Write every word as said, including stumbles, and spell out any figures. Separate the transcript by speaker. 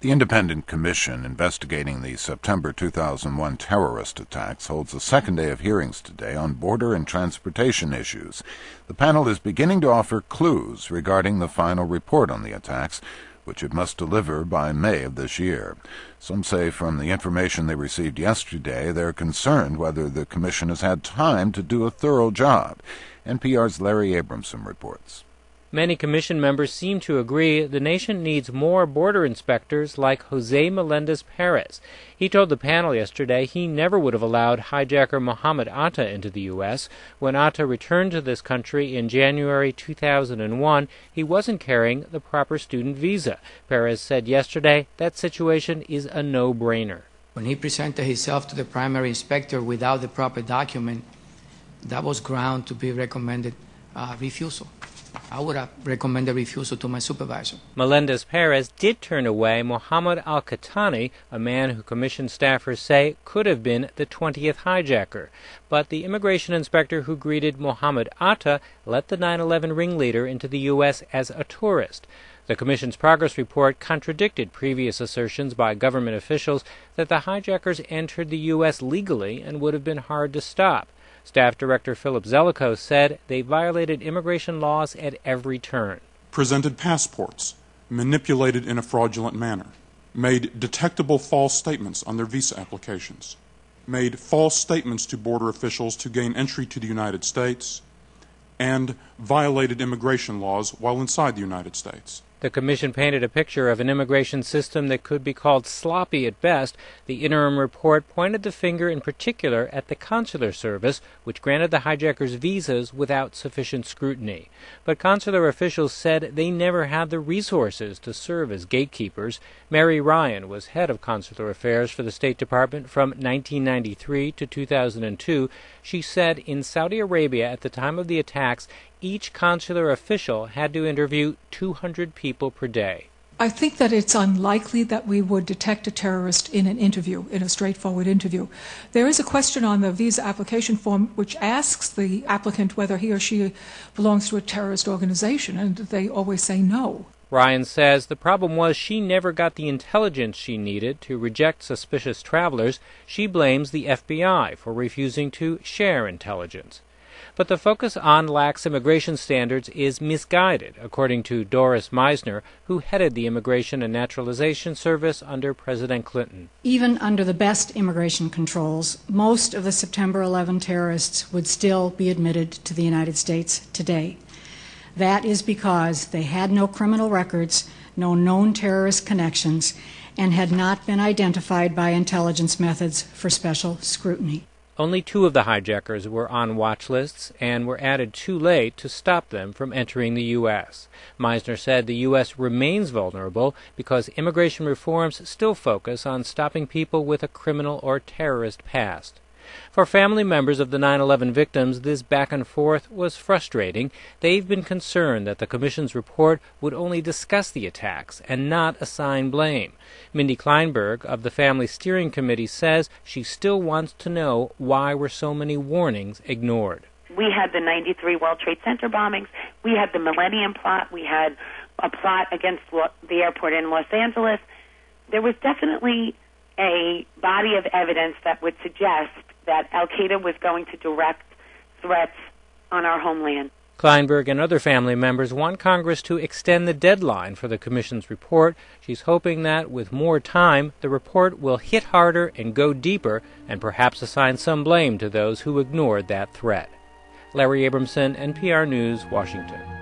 Speaker 1: The Independent Commission investigating the September two thousand one terrorist attacks holds a second day of hearings today on border and transportation issues. The panel is beginning to offer clues regarding the final report on the attacks, which it must deliver by May of this year. Some say from the information they received yesterday, they're concerned whether the Commission has had time to do a thorough job. N P R's Larry Abramson reports.
Speaker 2: Many Commission members seem to agree the nation needs more border inspectors like Jose Melendez-Perez. He told the panel yesterday he never would have allowed hijacker Mohammed Atta into the U S When Atta returned to this country in January two thousand one, he wasn't carrying the proper student visa. Perez said yesterday that situation is a no-brainer.
Speaker 3: When he presented himself to the primary inspector without the proper document, that was ground to be recommended uh, refusal. I would have recommended refusal to my supervisor.
Speaker 2: Melendez-Perez did turn away Mohammed Al-Qahtani, a man who Commission staffers say could have been the twentieth hijacker. But the immigration inspector who greeted Mohammed Atta let the nine eleven ringleader into the U S as a tourist. The Commission's progress report contradicted previous assertions by government officials that the hijackers entered the U S legally and would have been hard to stop. Staff Director Philip Zelikow said they violated immigration laws at every turn.
Speaker 4: Presented passports, manipulated in a fraudulent manner, made detectable false statements on their visa applications, made false statements to border officials to gain entry to the United States, and violated immigration laws while inside the United States.
Speaker 2: The Commission painted a picture of an immigration system that could be called sloppy at best. The interim report pointed the finger in particular at the consular service, which granted the hijackers visas without sufficient scrutiny. But consular officials said they never had the resources to serve as gatekeepers. Mary Ryan was head of consular affairs for the State Department from nineteen ninety-three to two thousand two. She said in Saudi Arabia at the time of the attacks, each consular official had to interview two hundred people per day.
Speaker 5: I think that it's unlikely that we would detect a terrorist in an interview, in a straightforward interview. There is a question on the visa application form which asks the applicant whether he or she belongs to a terrorist organization, and they always say no.
Speaker 2: Ryan says the problem was she never got the intelligence she needed to reject suspicious travelers. She blames the F B I for refusing to share intelligence. But the focus on lax immigration standards is misguided, according to Doris Meisner, who headed the Immigration and Naturalization Service under President Clinton.
Speaker 6: Even under the best immigration controls, most of the September eleventh terrorists would still be admitted to the United States today. That is because they had no criminal records, no known terrorist connections, and had not been identified by intelligence methods for special scrutiny.
Speaker 2: Only two of the hijackers were on watch lists and were added too late to stop them from entering the U S Meisner said the U S remains vulnerable because immigration reforms still focus on stopping people with a criminal or terrorist past. For family members of the nine eleven victims, this back and forth was frustrating. They've been concerned that the Commission's report would only discuss the attacks and not assign blame. Mindy Kleinberg of the Family Steering Committee says she still wants to know why were so many warnings ignored.
Speaker 7: We had the ninety-three World Trade Center bombings. We had the Millennium Plot. We had a plot against the airport in Los Angeles. There was definitely a body of evidence that would suggest that Al-Qaeda was going to direct threats on our homeland.
Speaker 2: Kleinberg and other family members want Congress to extend the deadline for the Commission's report. She's hoping that, with more time, the report will hit harder and go deeper and perhaps assign some blame to those who ignored that threat. Larry Abramson, N P R News, Washington.